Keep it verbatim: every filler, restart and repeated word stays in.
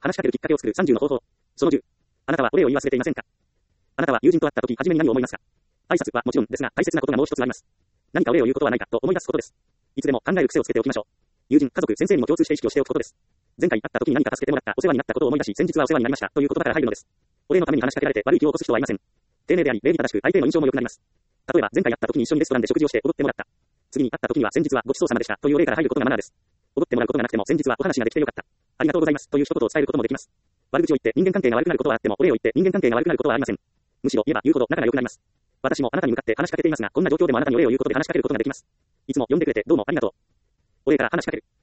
話しかけるきっかけを作るさんじゅうの方法。そのじゅう。あなたはお礼を言い忘れていませんか？あなたは友人と会った時、初めに何を思いますか？挨拶はもちろんですが、大切なことがもう一つあります。何かお礼を言うことはないかと思い出すことです。いつでも考える癖をつけておきましょう。友人、家族、先生にも共通して意識をしておくことです。前回会った時に何か助けてもらった、お世話になったことを思い出し、先日はお世話になりましたという言葉から入るのです。お礼のために話しかけられて悪い気を起こす人はいません。丁寧であり、礼儀正しく相手の印象も良くなります。例えば、前回会った時に一緒にレストランで食事をして踊ってもらった。次に会った時には先日はごちそうさまでしたというお礼から入ることがマナーです。踊ってもらうことがなくても先日はお話ができてよかった。ありがとうございますという一言を伝えることもできます。悪口を言って人間関係が悪くなることはあっても、お礼を言って人間関係が悪くなることはありません。むしろ言えば言うほど仲が良くなります。私もあなたに向かって話しかけていますが、こんな状況でもあなたにお礼を言うことで話しかけることができます。いつも呼んでくれてどうもありがとう。お礼から話しかける。